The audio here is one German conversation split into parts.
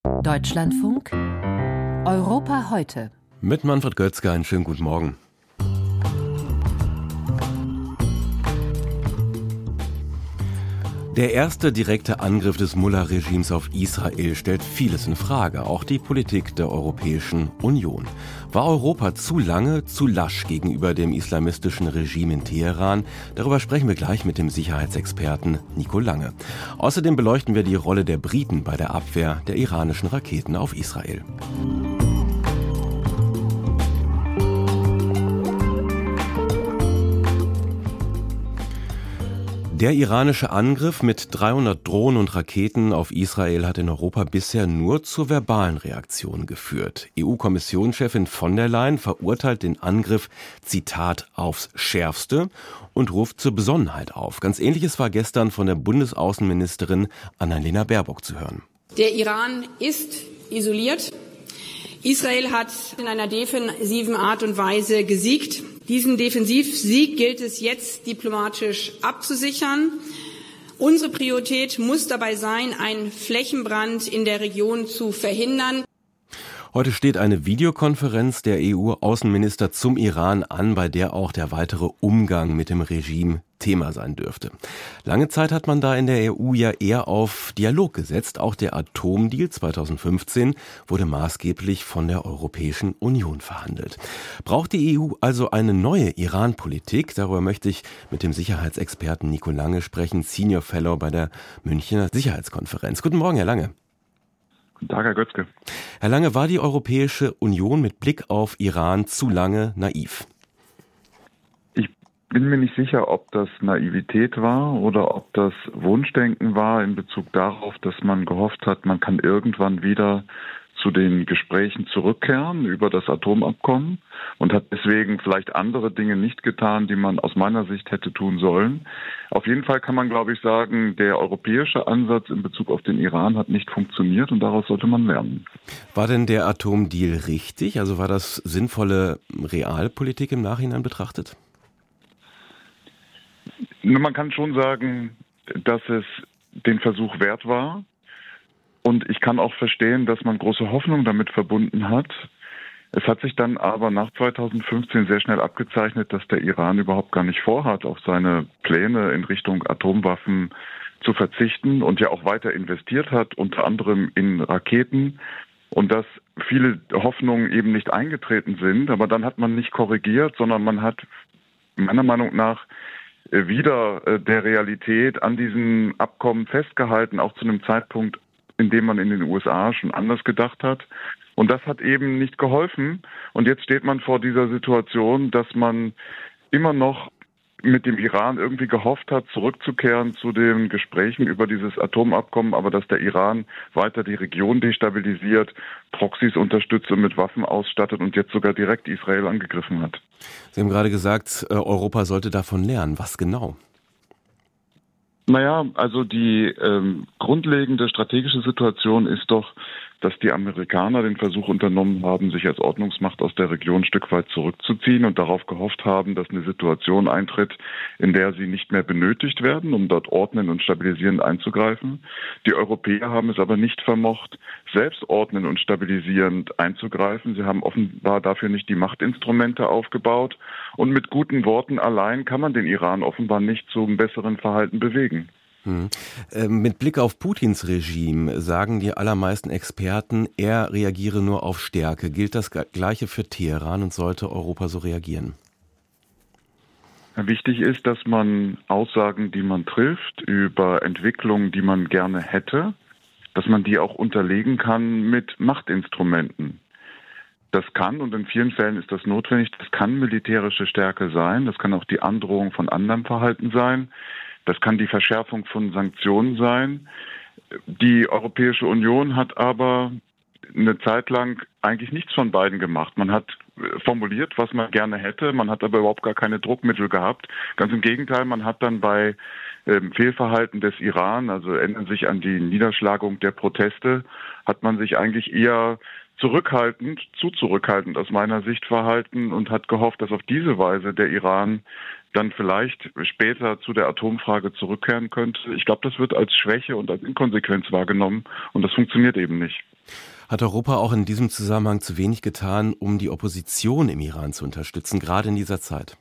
Deutschlandfunk Europa heute. Mit Manfred Götzger, einen schönen guten Morgen. Der erste direkte Angriff des Mullah-Regimes auf Israel stellt vieles in Frage, auch die Politik der Europäischen Union. War Europa zu lange, zu lasch gegenüber dem islamistischen Regime in Teheran? Darüber sprechen wir gleich mit dem Sicherheitsexperten Nico Lange. Außerdem beleuchten wir die Rolle der Briten bei der Abwehr der iranischen Raketen auf Israel. Der iranische Angriff mit 300 Drohnen und Raketen auf Israel hat in Europa bisher nur zur verbalen Reaktion geführt. EU-Kommissionschefin von der Leyen verurteilt den Angriff, Zitat, aufs Schärfste und ruft zur Besonnenheit auf. Ganz Ähnliches war gestern von der Bundesaußenministerin Annalena Baerbock zu hören. Der Iran ist isoliert. Israel hat in einer defensiven Art und Weise gesiegt. Diesen Defensivsieg gilt es jetzt diplomatisch abzusichern. Unsere Priorität muss dabei sein, einen Flächenbrand in der Region zu verhindern. Heute steht eine Videokonferenz der EU-Außenminister zum Iran an, bei der auch der weitere Umgang mit dem Regime Thema sein dürfte. Lange Zeit hat man da in der EU ja eher auf Dialog gesetzt. Auch der Atomdeal 2015 wurde maßgeblich von der Europäischen Union verhandelt. Braucht die EU also eine neue Iran-Politik? Darüber möchte ich mit dem Sicherheitsexperten Nico Lange sprechen, Senior Fellow bei der Münchner Sicherheitskonferenz. Guten Morgen, Herr Lange. Guten Tag, Herr Götzke. Herr Lange, war die Europäische Union mit Blick auf Iran zu lange naiv? Ich bin mir nicht sicher, ob das Naivität war oder ob das Wunschdenken war in Bezug darauf, dass man gehofft hat, man kann irgendwann wieder zu den Gesprächen zurückkehren über das Atomabkommen und hat deswegen vielleicht andere Dinge nicht getan, die man aus meiner Sicht hätte tun sollen. Auf jeden Fall kann man, glaube ich, sagen, der europäische Ansatz in Bezug auf den Iran hat nicht funktioniert und daraus sollte man lernen. War denn der Atomdeal richtig? Also war das sinnvolle Realpolitik im Nachhinein betrachtet? Man kann schon sagen, dass es den Versuch wert war. Und ich kann auch verstehen, dass man große Hoffnung damit verbunden hat. Es hat sich dann aber nach 2015 sehr schnell abgezeichnet, dass der Iran überhaupt gar nicht vorhat, auf seine Pläne in Richtung Atomwaffen zu verzichten und ja auch weiter investiert hat, unter anderem in Raketen. Und dass viele Hoffnungen eben nicht eingetreten sind. Aber dann hat man nicht korrigiert, sondern man hat meiner Meinung nach wieder der Realität an diesem Abkommen festgehalten, auch zu einem Zeitpunkt, in dem man in den USA schon anders gedacht hat. Und das hat eben nicht geholfen. Und jetzt steht man vor dieser Situation, dass man immer noch mit dem Iran irgendwie gehofft hat, zurückzukehren zu den Gesprächen über dieses Atomabkommen, aber dass der Iran weiter die Region destabilisiert, Proxys unterstützt und mit Waffen ausstattet und jetzt sogar direkt Israel angegriffen hat. Sie haben gerade gesagt, Europa sollte davon lernen. Was genau? Naja, also die grundlegende strategische Situation ist doch, dass die Amerikaner den Versuch unternommen haben, sich als Ordnungsmacht aus der Region ein Stück weit zurückzuziehen und darauf gehofft haben, dass eine Situation eintritt, in der sie nicht mehr benötigt werden, um dort ordnend und stabilisierend einzugreifen. Die Europäer haben es aber nicht vermocht, selbst ordnend und stabilisierend einzugreifen. Sie haben offenbar dafür nicht die Machtinstrumente aufgebaut. Und mit guten Worten allein kann man den Iran offenbar nicht zu einem besseren Verhalten bewegen. Mit Blick auf Putins Regime sagen die allermeisten Experten, er reagiere nur auf Stärke. Gilt das Gleiche für Teheran und sollte Europa so reagieren? Wichtig ist, dass man Aussagen, die man trifft, über Entwicklungen, die man gerne hätte, dass man die auch unterlegen kann mit Machtinstrumenten. Das kann, und in vielen Fällen ist das notwendig, das kann militärische Stärke sein, das kann auch die Androhung von anderem Verhalten sein. Das kann die Verschärfung von Sanktionen sein. Die Europäische Union hat aber eine Zeit lang eigentlich nichts von beiden gemacht. Man hat formuliert, was man gerne hätte, man hat aber überhaupt gar keine Druckmittel gehabt. Ganz im Gegenteil, man hat dann bei Fehlverhalten des Iran, also erinnern sich an die Niederschlagung der Proteste, hat man sich eigentlich eher zu zurückhaltend aus meiner Sicht verhalten und hat gehofft, dass auf diese Weise der Iran dann vielleicht später zu der Atomfrage zurückkehren könnte. Ich glaube, das wird als Schwäche und als Inkonsequenz wahrgenommen und das funktioniert eben nicht. Hat Europa auch in diesem Zusammenhang zu wenig getan, um die Opposition im Iran zu unterstützen, gerade in dieser Zeit?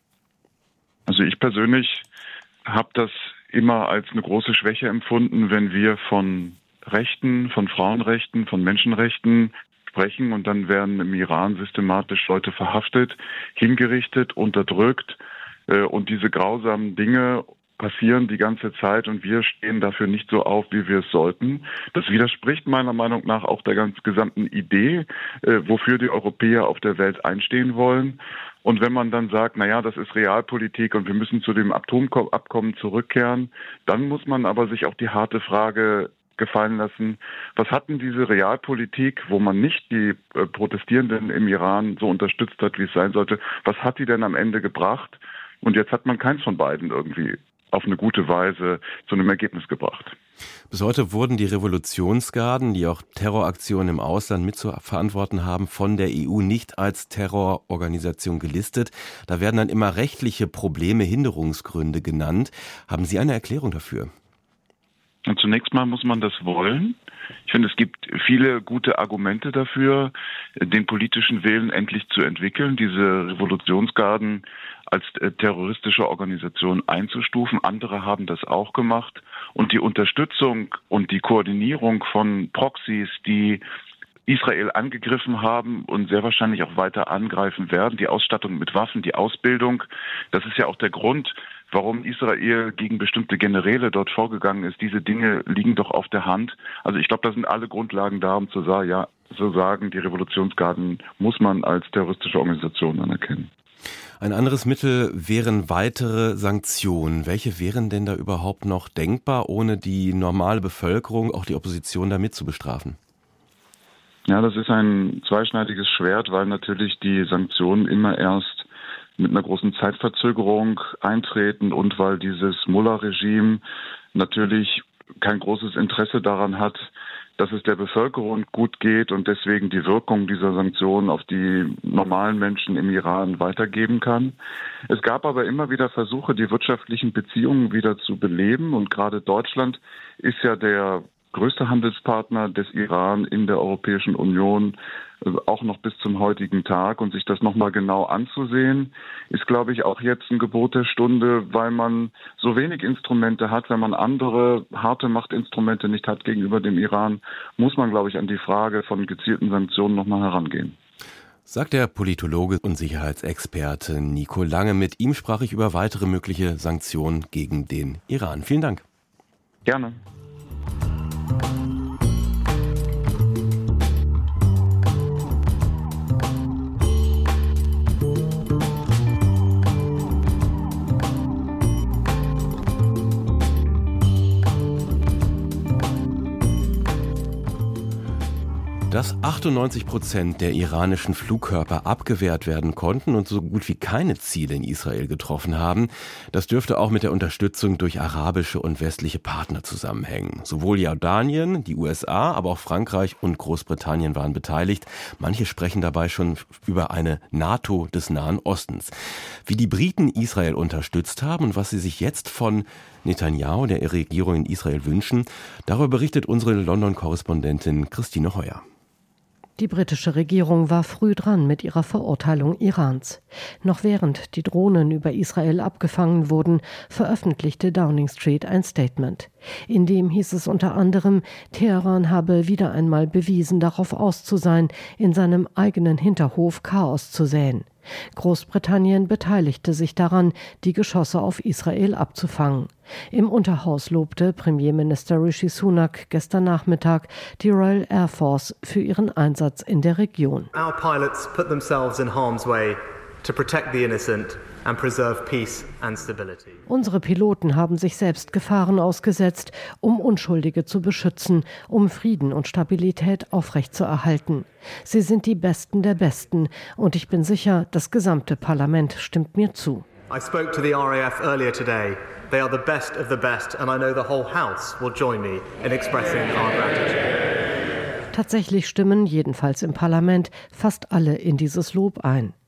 Also ich persönlich habe das immer als eine große Schwäche empfunden, wenn wir von Rechten, von Frauenrechten, von Menschenrechten sprechen und dann werden im Iran systematisch Leute verhaftet, hingerichtet, unterdrückt und diese grausamen Dinge passieren die ganze Zeit und wir stehen dafür nicht so auf, wie wir es sollten. Das widerspricht meiner Meinung nach auch der ganz gesamten Idee, wofür die Europäer auf der Welt einstehen wollen. Und wenn man dann sagt, naja, das ist Realpolitik und wir müssen zu dem Atomabkommen zurückkehren, dann muss man aber sich auch die harte Frage gefallen lassen, was hat denn diese Realpolitik, wo man nicht die Protestierenden im Iran so unterstützt hat, wie es sein sollte, was hat die denn am Ende gebracht? Und jetzt hat man keins von beiden irgendwie auf eine gute Weise zu einem Ergebnis gebracht. Bis heute wurden die Revolutionsgarden, die auch Terroraktionen im Ausland mit zu verantworten haben, von der EU nicht als Terrororganisation gelistet. Da werden dann immer rechtliche Probleme, Hinderungsgründe genannt. Haben Sie eine Erklärung dafür? Und zunächst mal muss man das wollen. Ich finde, es gibt viele gute Argumente dafür, den politischen Willen endlich zu entwickeln, diese Revolutionsgarden als terroristische Organisation einzustufen. Andere haben das auch gemacht. Und die Unterstützung und die Koordinierung von Proxys, die Israel angegriffen haben und sehr wahrscheinlich auch weiter angreifen werden, die Ausstattung mit Waffen, die Ausbildung, das ist ja auch der Grund, warum Israel gegen bestimmte Generäle dort vorgegangen ist. Diese Dinge liegen doch auf der Hand. Also ich glaube, da sind alle Grundlagen da, um zu sagen, die Revolutionsgarden muss man als terroristische Organisation anerkennen. Ein anderes Mittel wären weitere Sanktionen. Welche wären denn da überhaupt noch denkbar, ohne die normale Bevölkerung, auch die Opposition, damit zu bestrafen? Ja, das ist ein zweischneidiges Schwert, weil natürlich die Sanktionen immer erst mit einer großen Zeitverzögerung eintreten und weil dieses Mullah-Regime natürlich kein großes Interesse daran hat, dass es der Bevölkerung gut geht und deswegen die Wirkung dieser Sanktionen auf die normalen Menschen im Iran weitergeben kann. Es gab aber immer wieder Versuche, die wirtschaftlichen Beziehungen wieder zu beleben und gerade Deutschland ist ja der größte Handelspartner des Iran in der Europäischen Union, auch noch bis zum heutigen Tag. Und sich das nochmal genau anzusehen, ist, glaube ich, auch jetzt ein Gebot der Stunde, weil man so wenig Instrumente hat. Wenn man andere harte Machtinstrumente nicht hat gegenüber dem Iran, muss man, glaube ich, an die Frage von gezielten Sanktionen nochmal herangehen. Sagt der Politologe und Sicherheitsexperte Nico Lange. Mit ihm sprach ich über weitere mögliche Sanktionen gegen den Iran. Vielen Dank. Gerne. Dass 98% der iranischen Flugkörper abgewehrt werden konnten und so gut wie keine Ziele in Israel getroffen haben, das dürfte auch mit der Unterstützung durch arabische und westliche Partner zusammenhängen. Sowohl Jordanien, die USA, aber auch Frankreich und Großbritannien waren beteiligt. Manche sprechen dabei schon über eine NATO des Nahen Ostens. Wie die Briten Israel unterstützt haben und was sie sich jetzt von Netanyahu, der Regierung in Israel, wünschen, darüber berichtet unsere London-Korrespondentin Christine Heuer. Die britische Regierung war früh dran mit ihrer Verurteilung Irans. Noch während die Drohnen über Israel abgefangen wurden, veröffentlichte Downing Street ein Statement. In dem hieß es unter anderem, Teheran habe wieder einmal bewiesen, darauf aus zu sein, in seinem eigenen Hinterhof Chaos zu säen. Großbritannien beteiligte sich daran, die Geschosse auf Israel abzufangen. Im Unterhaus lobte Premierminister Rishi Sunak gestern Nachmittag die Royal Air Force für ihren Einsatz in der Region. Our pilots put themselves in harm's way to protect the innocent and preserve peace and stability. Unsere Piloten haben sich selbst Gefahren ausgesetzt, um Unschuldige zu beschützen, um Frieden und Stabilität aufrechtzuerhalten. Sie sind die Besten der Besten und ich bin sicher, das gesamte Parlament stimmt mir zu. I spoke to the RAF earlier today. They are the best of the best and I know the whole House will join me in expressing our gratitude. Tatsächlich stimmen, jedenfalls im Parlament, fast alle in dieses Lob ein.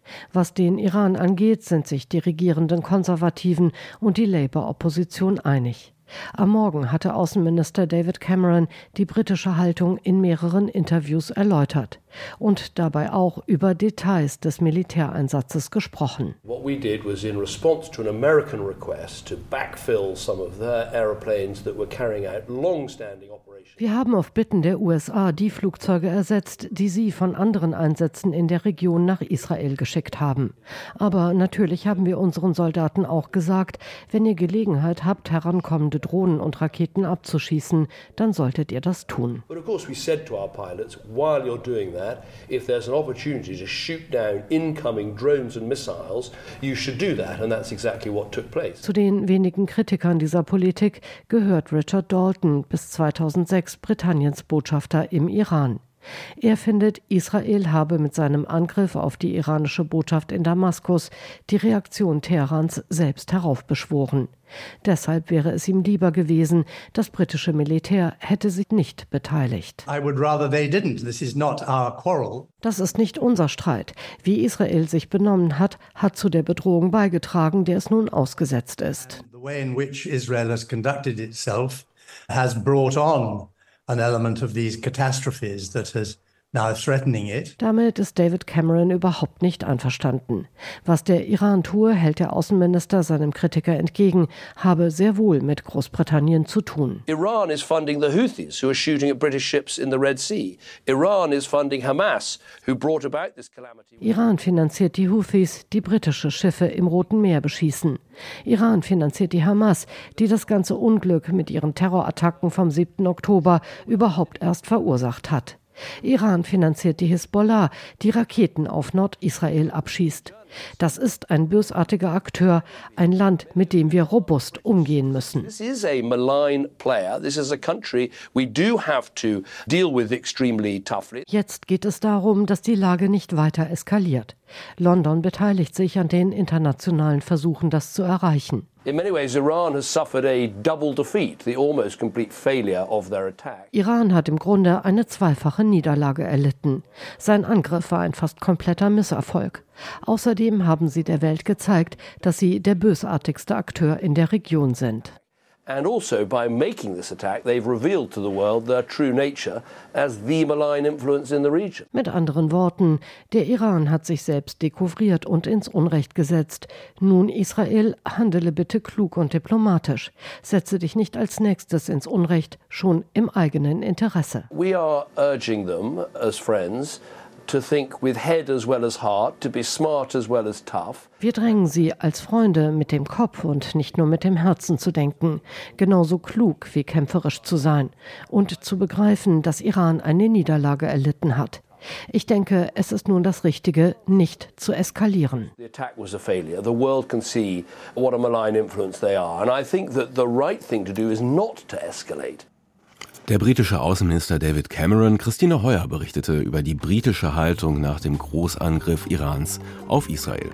Was den Iran angeht, sind sich die regierenden Konservativen und die Labour-Opposition einig. Am Morgen hatte Außenminister David Cameron die britische Haltung in mehreren Interviews erläutert und dabei auch über Details des Militäreinsatzes gesprochen. What we did was in response to an American request to backfill some of their airplanes that were carrying out long-standing operations. Wir haben auf Bitten der USA die Flugzeuge ersetzt, die sie von anderen Einsätzen in der Region nach Israel geschickt haben. Aber natürlich haben wir unseren Soldaten auch gesagt, wenn ihr Gelegenheit habt, herankommende Drohnen und Raketen abzuschießen, dann solltet ihr das tun. But of course we said to our pilots, while you're doing that, if there's an opportunity to shoot down incoming drones and missiles, you should do that, and that's exactly what took place. Zu den wenigen Kritikern dieser Politik gehört Richard Dalton, bis 2006 Britanniens Botschafter im Iran. Er findet, Israel habe mit seinem Angriff auf die iranische Botschaft in Damaskus die Reaktion Teherans selbst heraufbeschworen. Deshalb wäre es ihm lieber gewesen, das britische Militär hätte sich nicht beteiligt. I would rather they didn't. This is not our quarrel. Das ist nicht unser Streit. Wie Israel sich benommen hat, hat zu der Bedrohung beigetragen, der es nun ausgesetzt ist. The way in which Israel has conducted itself has brought on an element of these catastrophes that is now threatening it. Damit ist David Cameron überhaupt nicht einverstanden. Was der Iran tue, hält der Außenminister seinem Kritiker entgegen, habe sehr wohl mit Großbritannien zu tun. Iran is funding the Houthis who are shooting at British ships in the Red Sea. Iran is funding Hamas who brought about this calamity. Iran finanziert die Houthis, die britische Schiffe im Roten Meer beschießen. Iran finanziert die Hamas, die das ganze Unglück mit ihren Terrorattacken vom 7. Oktober überhaupt erst verursacht hat. Iran finanziert die Hisbollah, die Raketen auf Nordisrael abschießt. Das ist ein bösartiger Akteur, ein Land, mit dem wir robust umgehen müssen. This is a malign player. This is a country we do have to deal with extremely toughly. Jetzt geht es darum, dass die Lage nicht weiter eskaliert. London beteiligt sich an den internationalen Versuchen, das zu erreichen. In many ways, Iran has suffered a double defeat, the almost complete failure of their attack. Iran hat im Grunde eine zweifache Niederlage erlitten. Sein Angriff war ein fast kompletter Misserfolg. Außerdem haben sie der Welt gezeigt, dass sie der bösartigste Akteur in der Region sind. And also, by making this attack, they've revealed to the world their true nature as the malign influence in the region. Mit anderen Worten, der Iran hat sich selbst dekouvriert und ins Unrecht gesetzt. Nun, Israel, handele bitte klug und diplomatisch. Setze dich nicht als Nächstes ins Unrecht, schon im eigenen Interesse. We are urging them as friends to think with head as well as heart, to be smart as well as tough. Wir drängen sie als Freunde mit dem Kopf und nicht nur mit dem Herzen zu denken, genauso klug wie kämpferisch zu sein und zu begreifen, dass Iran eine Niederlage erlitten hat. Ich denke, es ist nun das Richtige, nicht zu eskalieren. The attack was a failure. The world can see what a malign influence they are. And I think that the right thing to do is not to escalate. Der britische Außenminister David Cameron, Christine Heuer, berichtete über die britische Haltung nach dem Großangriff Irans auf Israel.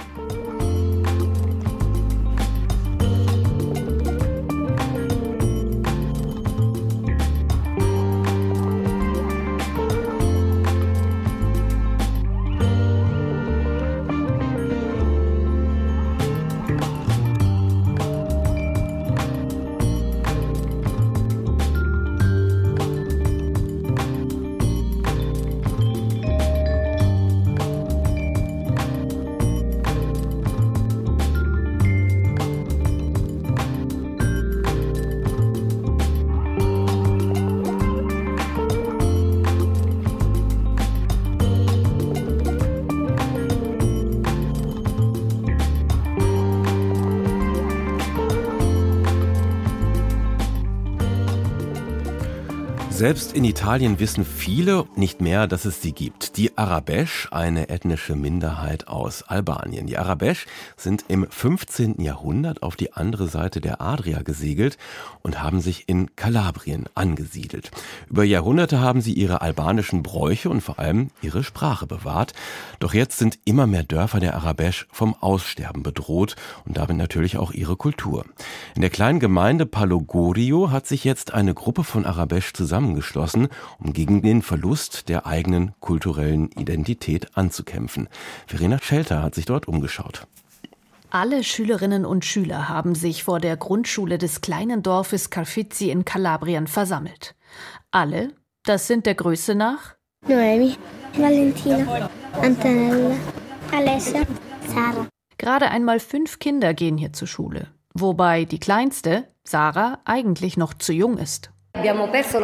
Selbst in Italien wissen viele nicht mehr, dass es sie gibt. Die Arabesch, eine ethnische Minderheit aus Albanien. Die Arabesch sind im 15. Jahrhundert auf die andere Seite der Adria gesegelt und haben sich in Kalabrien angesiedelt. Über Jahrhunderte haben sie ihre albanischen Bräuche und vor allem ihre Sprache bewahrt. Doch jetzt sind immer mehr Dörfer der Arabesch vom Aussterben bedroht und damit natürlich auch ihre Kultur. In der kleinen Gemeinde Palogorio hat sich jetzt eine Gruppe von Arabesch zusammengeschlossen zusammengeschlossen, um gegen den Verlust der eigenen kulturellen Identität anzukämpfen. Verena Schelter hat sich dort umgeschaut. Alle Schülerinnen und Schüler haben sich vor der Grundschule des kleinen Dorfes Carfizzi in Kalabrien versammelt. Alle, das sind der Größe nach Noemi, Valentina, Antonella, Alessia, Sarah. Gerade einmal 5 Kinder gehen hier zur Schule, wobei die kleinste, Sarah, eigentlich noch zu jung ist. Wir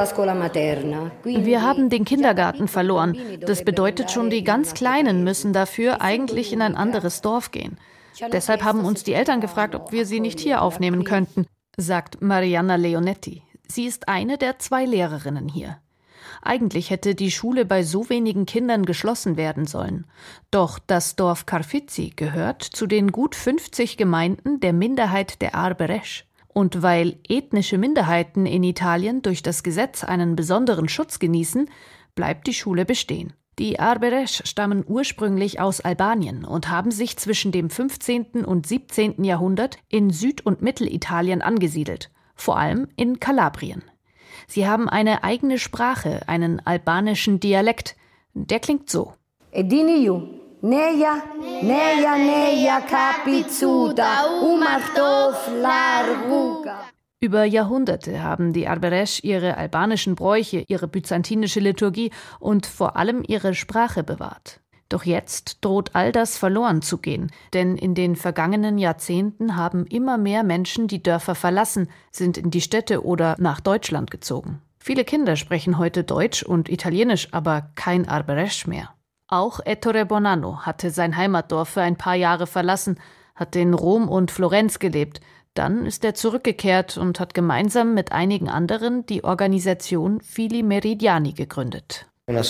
haben den Kindergarten verloren. Das bedeutet schon, die ganz Kleinen müssen dafür eigentlich in ein anderes Dorf gehen. Deshalb haben uns die Eltern gefragt, ob wir sie nicht hier aufnehmen könnten, sagt Marianna Leonetti. Sie ist eine der 2 Lehrerinnen hier. Eigentlich hätte die Schule bei so wenigen Kindern geschlossen werden sollen. Doch das Dorf Carfizzi gehört zu den gut 50 Gemeinden der Minderheit der Arberesh. Und weil ethnische Minderheiten in Italien durch das Gesetz einen besonderen Schutz genießen, bleibt die Schule bestehen. Die Arberesh stammen ursprünglich aus Albanien und haben sich zwischen dem 15. und 17. Jahrhundert in Süd- und Mittelitalien angesiedelt, vor allem in Kalabrien. Sie haben eine eigene Sprache, einen albanischen Dialekt. Der klingt so. Über Jahrhunderte haben die Arberesh ihre albanischen Bräuche, ihre byzantinische Liturgie und vor allem ihre Sprache bewahrt. Doch jetzt droht all das verloren zu gehen, denn in den vergangenen Jahrzehnten haben immer mehr Menschen die Dörfer verlassen, sind in die Städte oder nach Deutschland gezogen. Viele Kinder sprechen heute Deutsch und Italienisch, aber kein Arberesh mehr. Auch Ettore Bonanno hatte sein Heimatdorf für ein paar Jahre verlassen, hat in Rom und Florenz gelebt. Dann ist er zurückgekehrt und hat gemeinsam mit einigen anderen die Organisation Fili Meridiani gegründet.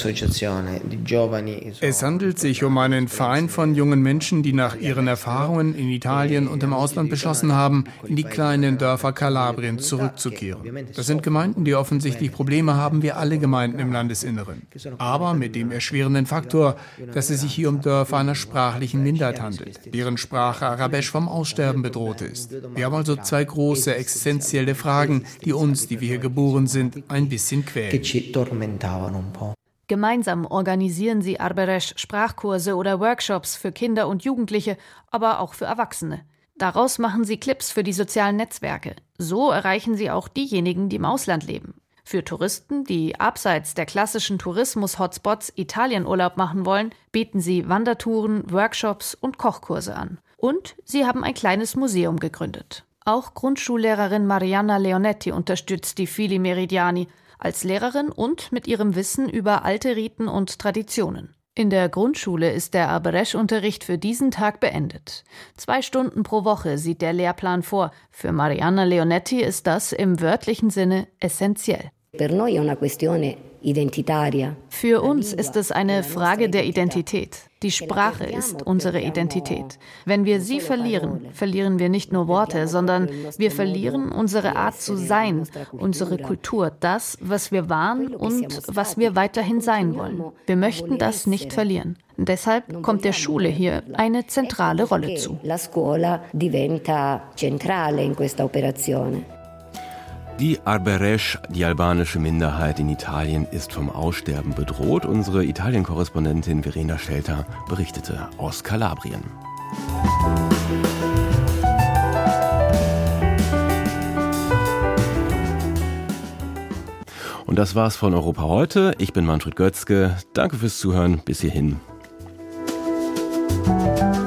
Es handelt sich um einen Verein von jungen Menschen, die nach ihren Erfahrungen in Italien und im Ausland beschlossen haben, in die kleinen Dörfer Kalabriens zurückzukehren. Das sind Gemeinden, die offensichtlich Probleme haben, wie alle Gemeinden im Landesinneren. Aber mit dem erschwerenden Faktor, dass es sich hier um Dörfer einer sprachlichen Minderheit handelt, deren Sprache Arabesch vom Aussterben bedroht ist. Wir haben also 2 große existenzielle Fragen, die uns, die wir hier geboren sind, ein bisschen quälen. Gemeinsam organisieren sie Arberesh-Sprachkurse oder Workshops für Kinder und Jugendliche, aber auch für Erwachsene. Daraus machen sie Clips für die sozialen Netzwerke. So erreichen sie auch diejenigen, die im Ausland leben. Für Touristen, die abseits der klassischen Tourismus-Hotspots Italienurlaub machen wollen, bieten sie Wandertouren, Workshops und Kochkurse an. Und sie haben ein kleines Museum gegründet. Auch Grundschullehrerin Marianna Leonetti unterstützt die Fili Meridiani als Lehrerin und mit ihrem Wissen über alte Riten und Traditionen. In der Grundschule ist der Arberesh-Unterricht für diesen Tag beendet. 2 Stunden pro Woche sieht der Lehrplan vor. Für Marianna Leonetti ist das im wörtlichen Sinne essentiell. Für uns ist es eine Frage der Identität. Die Sprache ist unsere Identität. Wenn wir sie verlieren, verlieren wir nicht nur Worte, sondern wir verlieren unsere Art zu sein, unsere Kultur, das, was wir waren und was wir weiterhin sein wollen. Wir möchten das nicht verlieren. Deshalb kommt der Schule hier eine zentrale Rolle zu. Die Arberesh, die albanische Minderheit in Italien, ist vom Aussterben bedroht. Unsere Italien-Korrespondentin Verena Schelter berichtete aus Kalabrien. Und das war's von Europa heute. Ich bin Manfred Götzke. Danke fürs Zuhören. Bis hierhin.